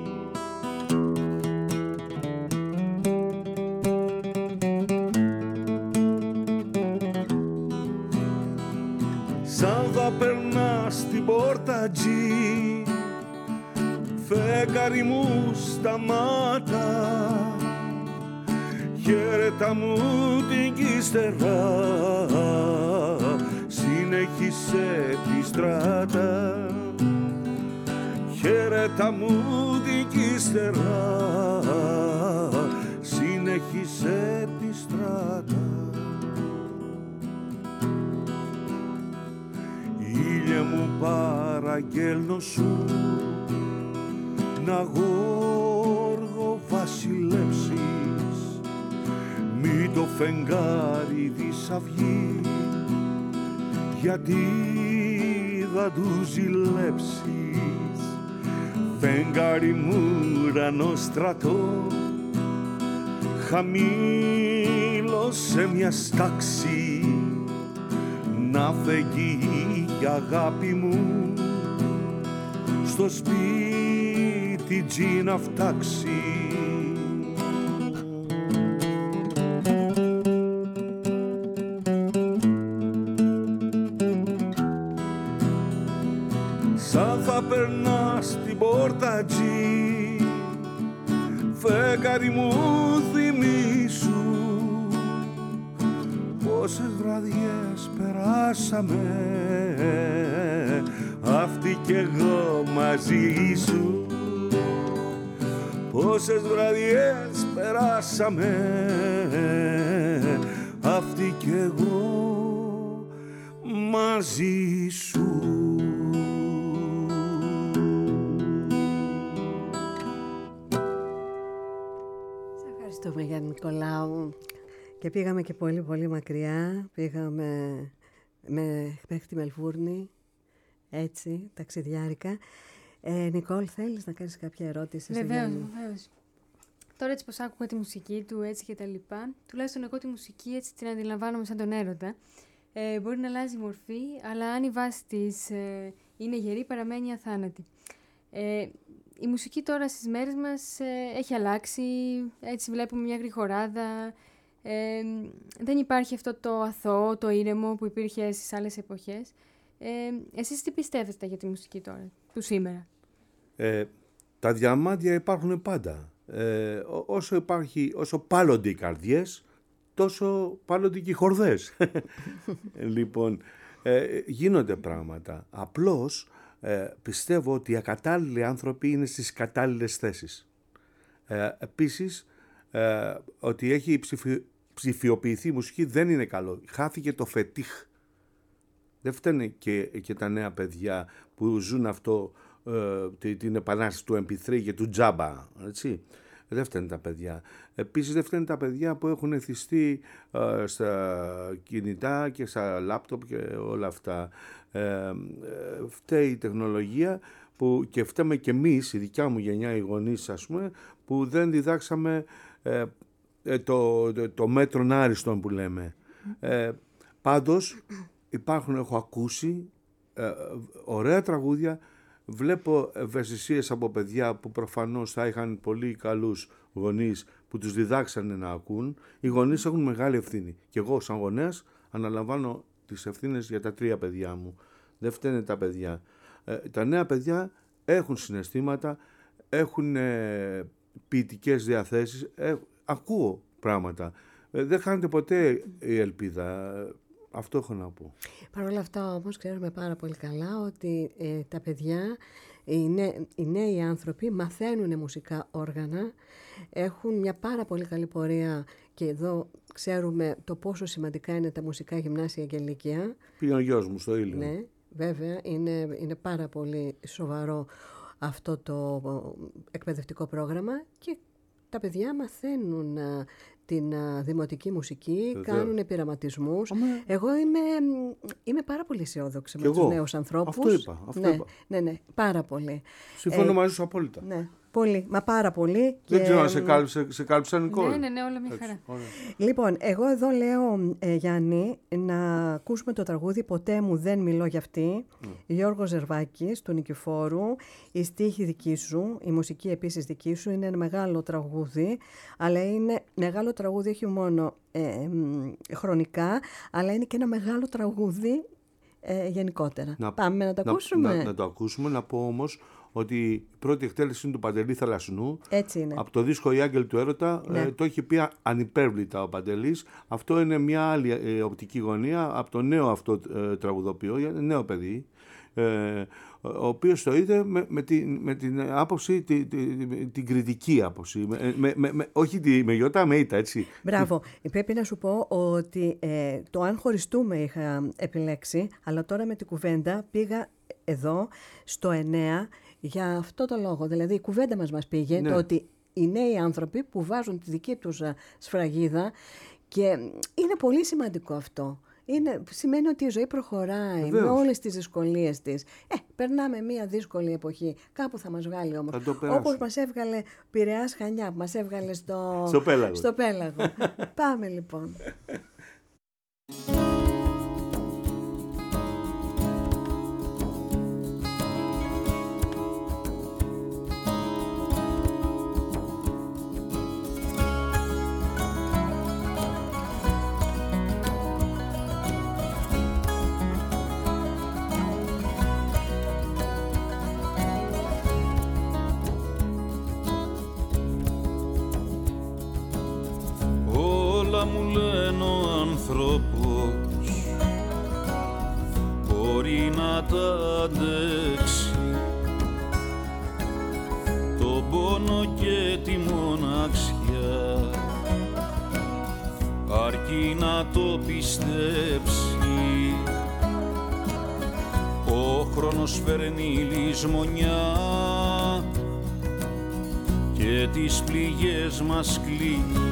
Σαν θα περνά στην πόρτα τζι, φεγγάρι μου σταμάτα, χαίρετα μου την κύστερα, συνέχισε τη στράτα. Χαίρετα μου την κύστερα, συνέχισε τη στράτα. Ήλιε μου παραγγέλνω σου να γόργο βασιλέψεις, μη το φεγγάρι δισαυγεί, γιατί θα του ζηλέψεις. Φεγγάρι μου ουρανό στρατό, χαμήλωσε μια στάξη, να φεγγεί η αγάπη μου στο σπίτι τζι να φτάξει. Σαν θα περνά στην πόρτα τζι, φεγγάρι μου θυμήσου πόσες βραδιές περάσαμε αυτή κι εγώ μαζί σου. Πόσες βραδιές περάσαμε αυτή κι εγώ μαζί σου. Ευχαριστούμε Γιάννη Νικολάου. Και πήγαμε και πολύ πολύ μακριά. Πήγαμε μέχρι τη Μελβούρνη, έτσι, ταξιδιάρικα. Νικόλ, θέλεις να κάνεις κάποια ερώτηση? Βεβαίως. Τώρα έτσι πως άκουγα τη μουσική του έτσι και τα λοιπά, τουλάχιστον εγώ τη μουσική έτσι την αντιλαμβάνομαι σαν τον έρωτα. Μπορεί να αλλάζει μορφή, αλλά αν η βάση της είναι γερή, παραμένει αθάνατη. Η μουσική τώρα στις μέρες μας έχει αλλάξει, έτσι βλέπουμε μια γρηγοράδα. Δεν υπάρχει αυτό το αθώο, το ήρεμο που υπήρχε στις άλλες εποχές. Εσείς τι πιστεύετε για τη μουσική τώρα, του σήμερα? Τα διαμάντια υπάρχουν πάντα. Όσο πάλλονται οι καρδιές, τόσο πάλλονται και οι χορδές. Λοιπόν, γίνονται πράγματα. Απλώς πιστεύω ότι οι ακατάλληλοι άνθρωποι είναι στις κατάλληλες θέσεις. Επίσης, ότι έχει ψηφιοποιηθεί η μουσική δεν είναι καλό. Χάθηκε το φετίχ. Δεν φταίνε και τα νέα παιδιά που ζουν αυτό την επανάσταση του MP3 και του τζάμπα, έτσι. Δεν φταίνουν τα παιδιά. Επίσης δεν φταίνουν τα παιδιά που έχουν εθιστεί στα κινητά και στα λάπτοπ και όλα αυτά. Φταίει η τεχνολογία που και φταίμε και εμείς, η δικιά μου γενιά, οι γονείς ας πούμε, που δεν διδάξαμε το μέτρον άριστον που λέμε. Πάντως έχω ακούσει ωραία τραγούδια. Βλέπω ευαισθησίες από παιδιά που προφανώς θα είχαν πολύ καλούς γονείς που τους διδάξανε να ακούν. Οι γονείς έχουν μεγάλη ευθύνη. Και εγώ σαν γονέας αναλαμβάνω τις ευθύνες για τα 3 παιδιά μου. Δεν φταίνε τα παιδιά. Τα νέα παιδιά έχουν συναισθήματα, έχουν ποιητικές διαθέσεις, ακούω πράγματα. Δεν χάνεται ποτέ η ελπίδα. Αυτό έχω να πω. Παρ' όλα αυτά όμως ξέρουμε πάρα πολύ καλά ότι τα παιδιά, οι νέοι άνθρωποι μαθαίνουν μουσικά όργανα, έχουν μια πάρα πολύ καλή πορεία και εδώ ξέρουμε το πόσο σημαντικά είναι τα μουσικά γυμνάσια και λύκεια. Πήγε ο γιος μου στο Ήλιο. Ναι, βέβαια είναι πάρα πολύ σοβαρό αυτό το εκπαιδευτικό πρόγραμμα και τα παιδιά μαθαίνουν την δημοτική μουσική, κάνουν πειραματισμούς. Εγώ είμαι πάρα πολύ αισιόδοξη με τους νέους ανθρώπους. Αυτό είπα. Ναι, πάρα πολύ. Συμφωνώ μαζί σου απόλυτα. Ναι, πολύ, μα πάρα πολύ. Δεν ξέρω αν σε κάλυψα, Νικόλ. Ναι, όλα μια χαρά. Λοιπόν, εγώ εδώ λέω, Γιάννη, να ακούσουμε το τραγούδι «Ποτέ μου δεν μιλώ για αυτή», Γιώργος Ζερβάκης, του Νικηφόρου, η στίχη δική σου, η μουσική επίσης δική σου, είναι ένα μεγάλο τραγούδι, αλλά είναι μεγάλο τραγούδι όχι μόνο χρονικά, αλλά είναι και ένα μεγάλο τραγούδι γενικότερα. Πάμε να το ακούσουμε. Να το ακούσουμε, να πω όμως ότι η πρώτη εκτέλεση είναι του Παντελή Θαλασσινού. Έτσι είναι. Από το δίσκο «Οι Άγγελοι του Έρωτα», το έχει πει ανυπέρβλητα ο Παντελής. Αυτό είναι μια άλλη οπτική γωνία από το νέο αυτό τραγουδοποιό, νέο παιδί, ο οποίος το είδε με την άποψη, την κριτική άποψη, όχι με γιώτα, με ήττα, έτσι. Μπράβο. Πρέπει να σου πω ότι το «Αν χωριστούμε» είχα επιλέξει, αλλά τώρα με την κουβέντα πήγα εδώ στο 9 για αυτό το λόγο. Δηλαδή η κουβέντα μας πήγε, το ότι οι νέοι άνθρωποι που βάζουν τη δική τους σφραγίδα, και είναι πολύ σημαντικό αυτό. Σημαίνει ότι η ζωή προχωράει. Βεβαίως. Με όλες τις δυσκολίες της. Περνάμε μια δύσκολη εποχή. Κάπου θα μας βγάλει όμως. Όπως μας έβγαλε Πειραιάς Χανιά, που μας έβγαλε στο Πέλαγο. Πάμε λοιπόν. Μου λένε ο άνθρωπος μπορεί να τα αντέξει τον πόνο και τη μοναξιά, αρκεί να το πιστέψει. Ο χρόνος φέρνει λησμονιά και τις πληγές μας κλείνει.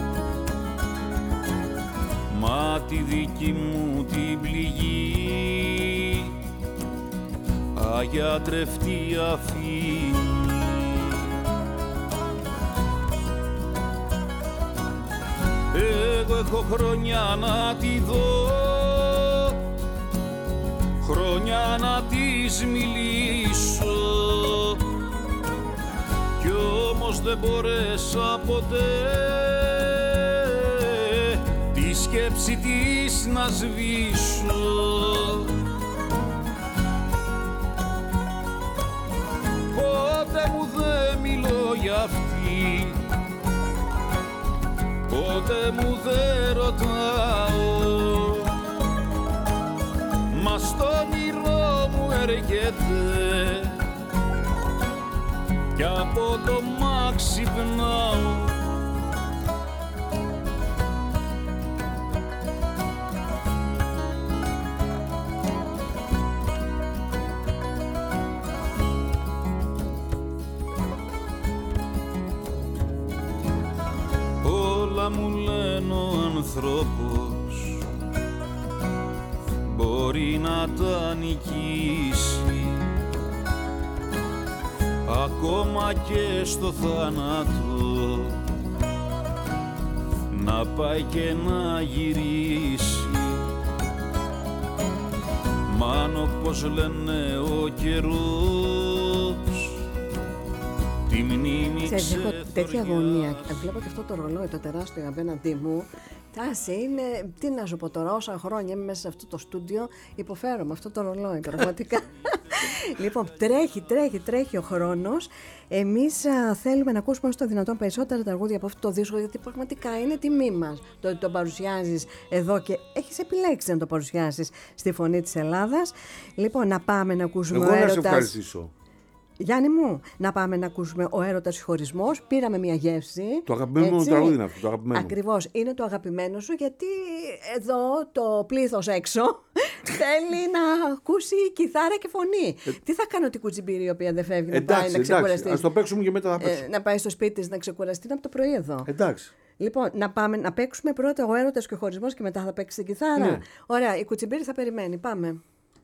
Μα τη δική μου την πληγή αγιατρευτή αφήνει. Εγώ έχω χρόνια να τη δω, χρόνια να της μιλήσω, κι όμως δεν μπορέσα ποτέ τη σκέψη της να σβήσω. Πότε μου δεν μιλώ για αυτή, πότε μου δεν ρωτάω, μα στο όνειρό μου έρχεται κι από το μα ξυπνάω. άνθρωπος μπορεί να τα νικήσει, ακόμα και στο θάνατο να πάει και να γυρίσει. Μάνο πως λένε ο καιρός τη μνήμη ξεθοριάζει. Έχω τέτοια αγωνία. Βλέπω και αυτό το ρολόι το τεράστιο απέναντί μου. Τάση είναι, τι να σου πω τώρα, όσα χρόνια είμαι μέσα σε αυτό το στούντιο, υποφέρω με αυτό το ρολόι πραγματικά. Λοιπόν, τρέχει ο χρόνος. Εμείς θέλουμε να ακούσουμε όσο το δυνατόν περισσότερα τραγούδια από αυτό το δίσκο, γιατί πραγματικά είναι τιμή μας το ότι το παρουσιάζεις εδώ και έχεις επιλέξει να το παρουσιάσεις στη Φωνή της Ελλάδας. Λοιπόν, να πάμε να ακούσουμε. Εγώ να σε ευχαριστήσω. Γιάννη μου, να πάμε να ακούσουμε Ο Έρωτας Χωρισμός. Πήραμε μια γεύση. Το αγαπημένο μου τραγούδι είναι αυτό. Το αγαπημένο. Ακριβώς, είναι το αγαπημένο σου, γιατί εδώ το πλήθος έξω θέλει να ακούσει κιθάρα και φωνή. Τι θα κάνω την κουτσιμπήρη η οποία δεν φεύγει να πάει να ξεκουραστεί? Ας το παίξουμε και μετά θα παίξουμε. Να πάει στο σπίτι της να ξεκουραστεί από το πρωί εδώ. Εντάξει. Λοιπόν, να πάμε να παίξουμε πρώτα Ο Έρωτας και ο Χωρισμός και μετά θα παίξει την κιθάρα. Ναι. Ωραία, η κουτσιμπήρη θα περιμένει. Πάμε.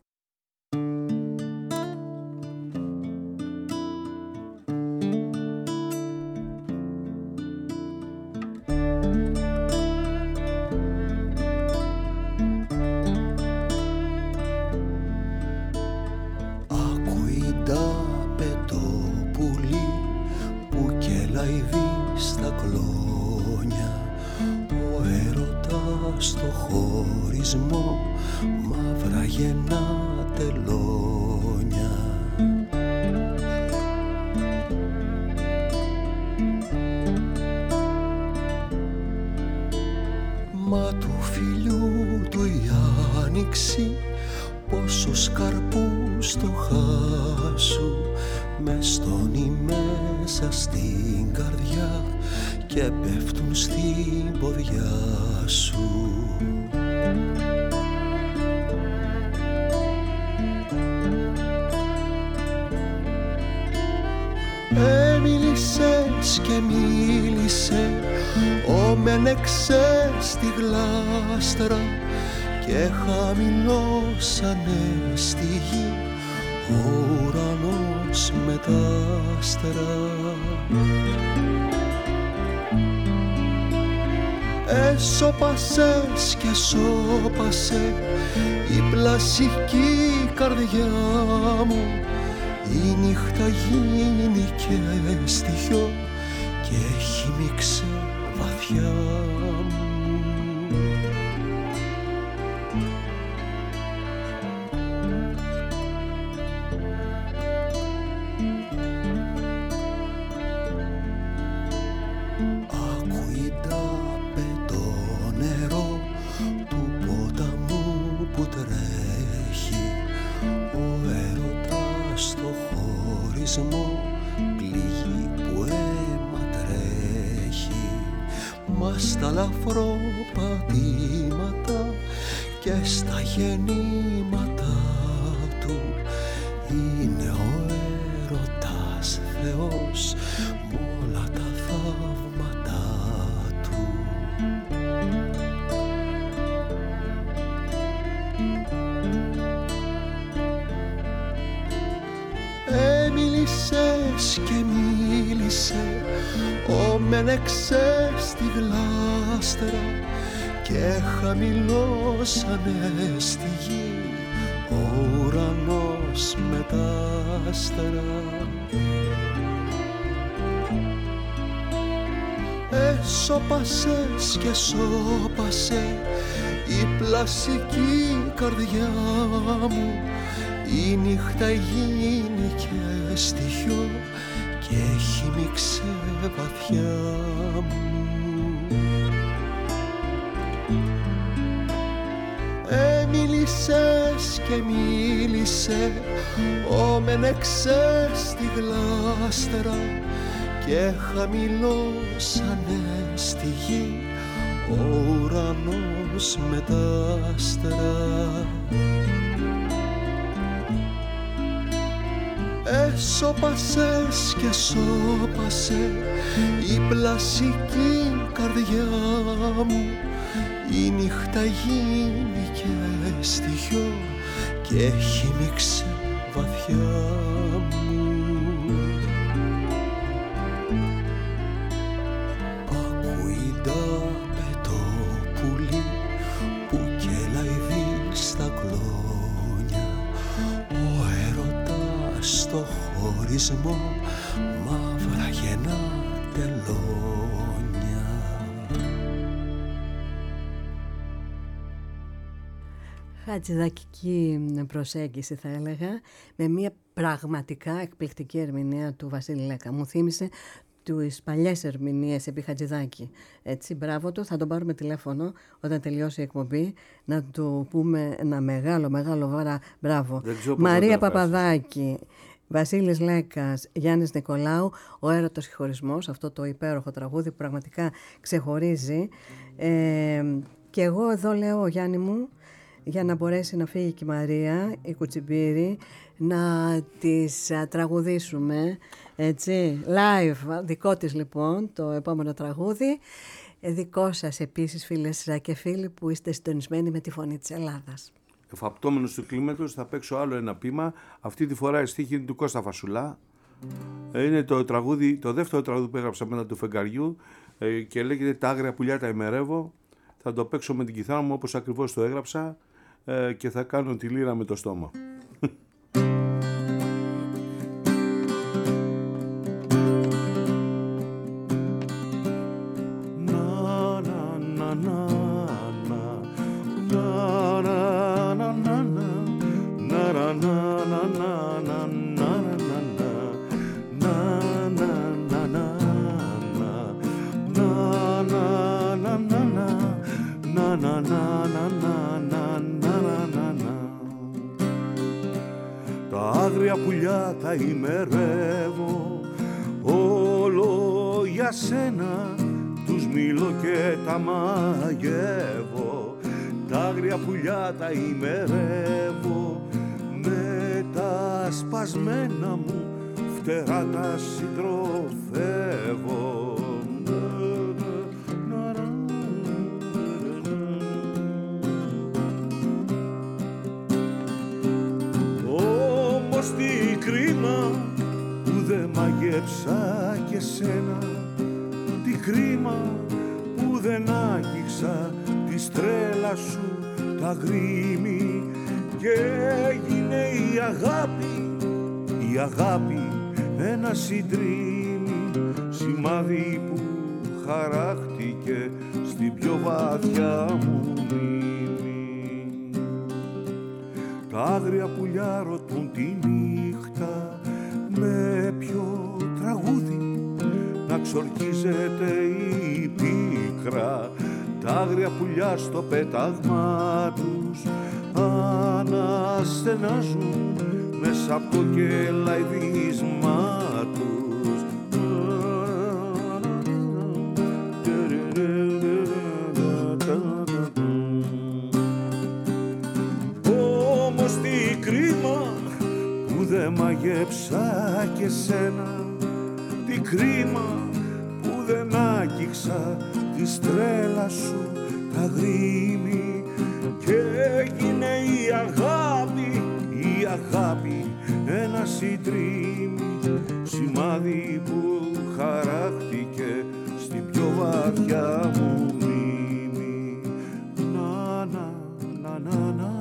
Στο χωρισμό μαύρα γεννά τελώνια. Μα του φιλιού του η άνοιξη πόσους καρπούς το χάσου μες στόνι μέσα στην καρδιά και πέφτουν στην ποδιά σου. Μίλησες και μίλησε, όμενεξε στη γλάστρα και χαμηλώσανε στη γη ο ουρανός με τα άστρα. Έσωπασες και σώπασε η πλασική καρδιά μου, η νύχτα γίνει και στοιχειό και έχει μίξε βαθιά μου. Πληγή που αίμα τρέχει, μα στα λαφροπατήματα και στα γεννήματα του είναι ο έρωτας Θεός μ' όλα τα θαύματα του. Μίλησες και μίλησε, όμενεξε στη γλάστρα και χαμηλώσανε στη γη ο ουρανός με τα άστρα. Έσωπασες και σώπασε η πλασική καρδιά μου, η νύχτα γίνει και στοιχειό και έχει μίξε βαθιά μου. Μίλησες και μίλησε, όμενεξε στη γλάστρα και χαμηλώσανε στη γη ο ουρανός με τα άστρα. Έσωπασες και σώπασε η πλασική καρδιά μου, η νύχτα γίνηκε στοιχείο και χύμιξε βαθιά μου. Ακούει ντάπε το πουλί που κελαϊδεί στα κλόνια, ο έρωτας στο χωρισμό μαύρα γεννά τελώνια. Χατζηδακική προσέγγιση θα έλεγα, με μια πραγματικά εκπληκτική ερμηνεία του Βασίλη Λέκα. Μου θύμισε τις παλιές ερμηνείες επί Χατζηδάκη. Έτσι, μπράβο του, θα τον πάρουμε τηλέφωνο όταν τελειώσει η εκπομπή, να του πούμε ένα μεγάλο μπράβο. Μαρία Παπαδάκη, Βασίλης Λέκας, Γιάννης Νικολάου, ο έρωτος και χωρισμός, αυτό το υπέροχο τραγούδι που πραγματικά ξεχωρίζει. Και εγώ εδώ λέω, Γιάννη μου, για να μπορέσει να φύγει και η Μαρία, η Κουτσιμπήρη, να τις τραγουδήσουμε, έτσι, live, δικό της λοιπόν, το επόμενο τραγούδι. Δικό σας επίσης, φίλες και φίλοι, που είστε συντονισμένοι με τη Φωνή της Ελλάδας. Εφαπτώμενος του κλίματος, θα παίξω άλλο ένα ποίημα. Αυτή τη φορά η στίχη είναι του Κώστα Φασουλά. Είναι το δεύτερο τραγούδι που έγραψα μετά του Φεγγαριού και λέγεται «Τα άγρια πουλιά τα ημερεύω». Θα το παίξω με την κιθάρα μου όπως ακριβώς το έγραψα και θα κάνω τη λύρα με το στόμα. Τα άγρια πουλιά τα ημερεύω, όλο για σένα τους μιλώ και τα μαγεύω. Τα άγρια πουλιά τα ημερεύω, με τα σπασμένα μου φτερά τα συντροφεύω. Όμως τι κρίμα που δεν μαγέψα και σένα, τι κρίμα που δεν άγγιξα τη στρέλα σου τα γρήμη, και έγινε η αγάπη ένα συντρίμι, σημάδι που χαράχτηκε στην πιο βαθιά μου μνήμη. Τα άγρια πουλιά ρωτούν τη νύχτα με ποιο τραγούδι να ξορκίζεται η πίκρα. Τα άγρια πουλιά στο πέταγμα τους αναστενάζουν μέσα από το κελαϊδίσμα τους. Όμως τι κρίμα που δεν μαγέψα και σένα, τι κρίμα που δεν άγγιξα τη στρέλα σου τα γρήμη, και έγινε η αγάπη ένα συντρίμι, σημάδι που χαράχτηκε στην πιο βαθιά μου μνήμη. Να να να να να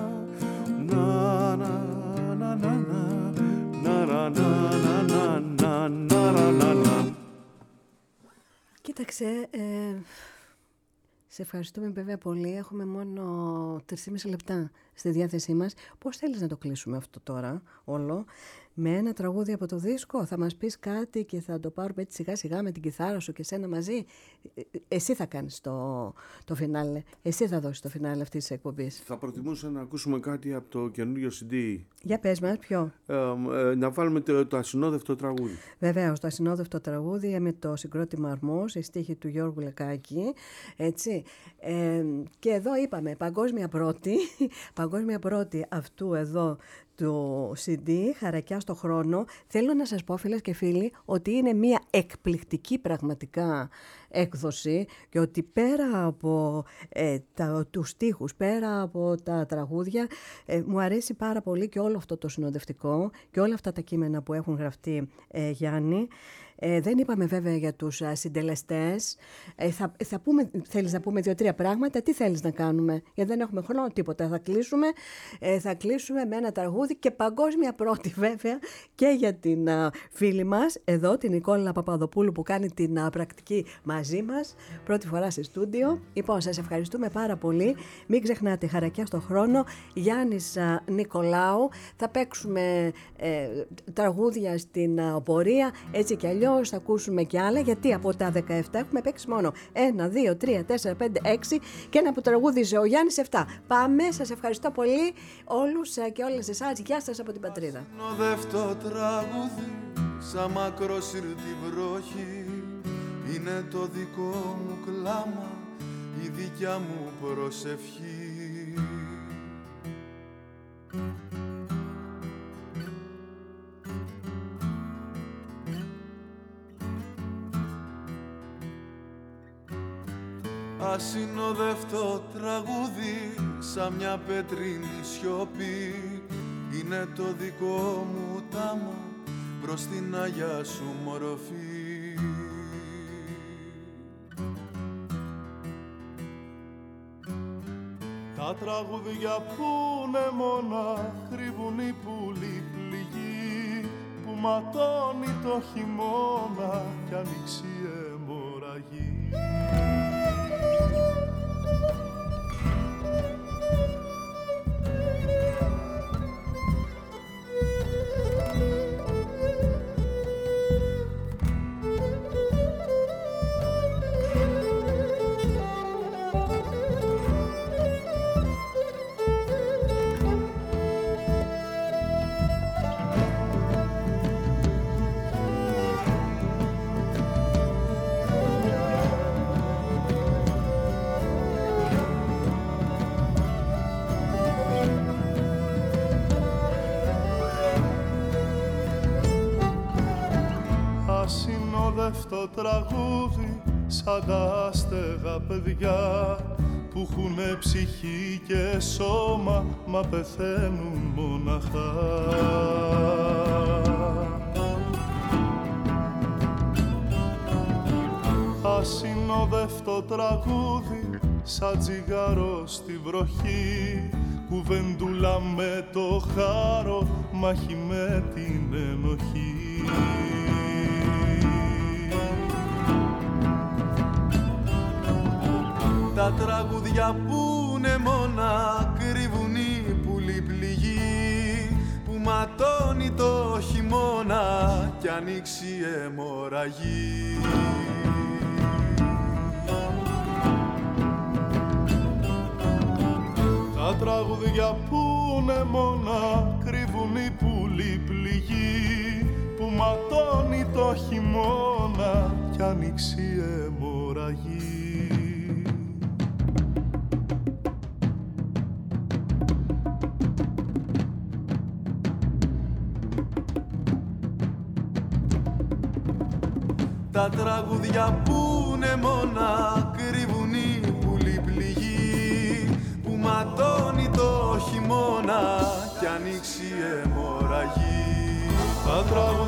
να να να να να να να να. Κοίταξε, σε ευχαριστούμε βέβαια πολύ. Έχουμε μόνο 3,5 λεπτά στη διάθεσή μας. Πώς θέλεις να το κλείσουμε αυτό τώρα όλο? Με ένα τραγούδι από το δίσκο? Θα μας πεις κάτι και θα το πάρουμε έτσι σιγά σιγά με την κιθάρα σου και σένα μαζί? Εσύ θα κάνεις το φινάλε. Εσύ θα δώσεις το φινάλε αυτής της εκπομπής. Θα προτιμούσα να ακούσουμε κάτι από το καινούριο CD. Για πες μας, ποιο? Να βάλουμε το ασυνόδευτο τραγούδι. Βεβαίως, το ασυνόδευτο τραγούδι με το συγκρότημα Αρμός, η στίχη του Γιώργου Λεκάκη. Έτσι. Και εδώ είπαμε παγκόσμια πρώτη αυτού εδώ του CD «Χαρακιά στο χρόνο». Θέλω να σας πω, φίλες και φίλοι, ότι είναι μια εκπληκτική πραγματικά έκδοση και ότι πέρα από τους στίχους, πέρα από τα τραγούδια, μου αρέσει πάρα πολύ και όλο αυτό το συνοδευτικό και όλα αυτά τα κείμενα που έχουν γραφτεί, Γιάννη. Δεν είπαμε βέβαια για τους συντελεστές. Θα πούμε, θέλεις να πούμε 2-3 πράγματα? Τι θέλεις να κάνουμε? Γιατί δεν έχουμε χρόνο, τίποτα. Θα κλείσουμε με ένα τραγούδι και παγκόσμια πρώτη βέβαια και για την φίλη μας εδώ, την Νικόλα Παπαδοπούλου, που κάνει την πρακτική μαζί μας πρώτη φορά σε στούντιο. Λοιπόν, σας ευχαριστούμε πάρα πολύ. Μην ξεχνάτε, Χαρακιά στο χρόνο, Γιάννης Νικολάου. Θα παίξουμε τραγούδια στην πορεία, έτσι κι αλλιώς θα ακούσουμε και άλλα, γιατί από τα 17 έχουμε παίξει μόνο 1, 2, 3, 4, 5, 6 και ένα που τραγούδιζε ο Γιάννης 7. Πάμε, σας ευχαριστώ πολύ όλους και όλες εσάς. Γεια σας από την πατρίδα. Συνοδεύτο τραγούδι, σαν μακρόσυρτη βροχή, είναι το δικό μου κλάμα, η δικιά μου προσευχή. Ασυνοδεύτο τραγούδι, σαν μια πέτρινη σιωπή, είναι το δικό μου τάμα προς την Αγιά σου μορφή. Τα τραγούδια που είναι μόνα, κρύβουν οι πουλοί πληγοί, που ματώνει το χειμώνα κι ανοίξει αιμορραγή. Ασυνόδευτο τραγούδι, σαν τα άστεγα παιδιά που έχουνε ψυχή και σώμα, μα πεθαίνουν μοναχά. Ασυνόδευτο τραγούδι, σαν τσιγάρο στη βροχή, κουβεντούλα με το χάρο, μάχη με την ενοχή. Τα τραγούδια που είναι μόνα, κρύβουν οι πουλοί πληγοί, που ματώνει το χειμώνα κι ανοίξει αιμορραγή. Τα τραγούδια που είναι μόνα, κρύβουν οι πουλοί πληγοί, που ματώνει το χειμώνα κι ανοίξει αιμορραγή. Τα τραγούδια που είναι μόνα, κρύβουν οι πουλοί πληγοί, που ματώνει το χειμώνα κι ανοίξει αιμορραγή. Τα τραγούδια